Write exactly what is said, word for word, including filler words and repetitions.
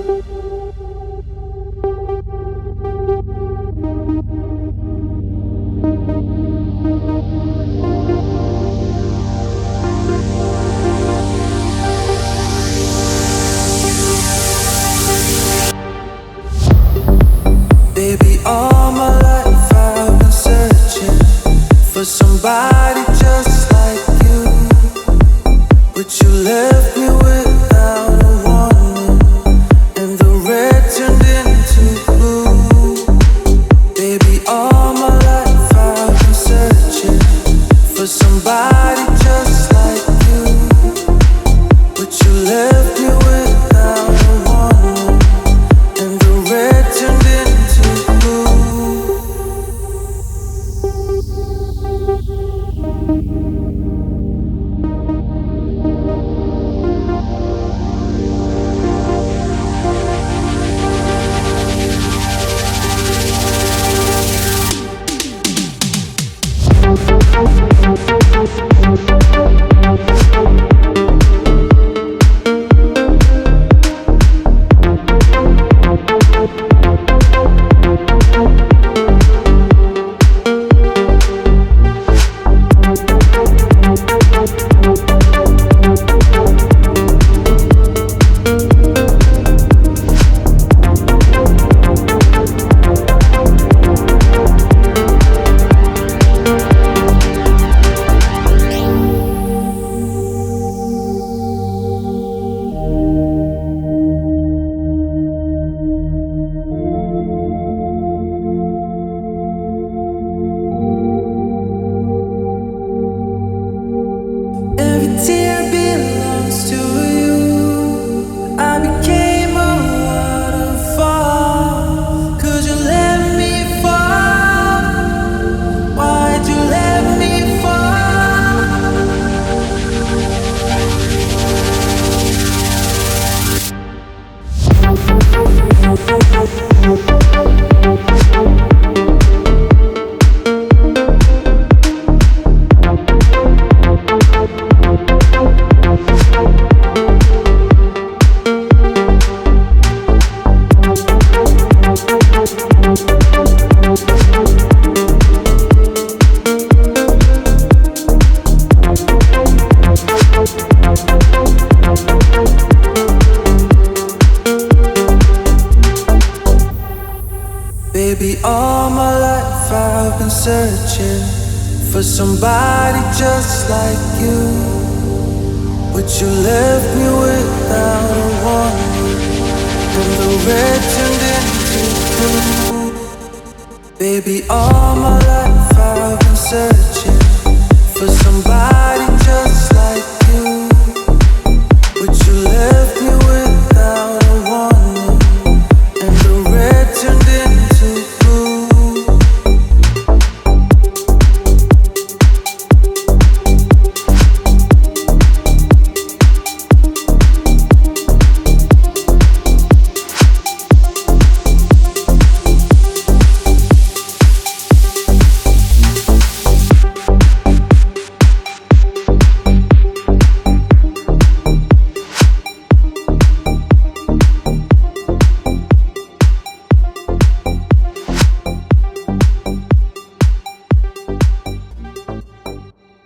Baby, all my life I've been searching for somebody just like you, but you left me without a warning, and the red turned into blue. Baby, all my life I've been searching for somebody just like you, but you left me without a warning, and the red turned into Baby, all my life I've been searching for somebody just like you, but you left me without a warning, and the red turned into blue. Baby, all my life I've been searching for somebody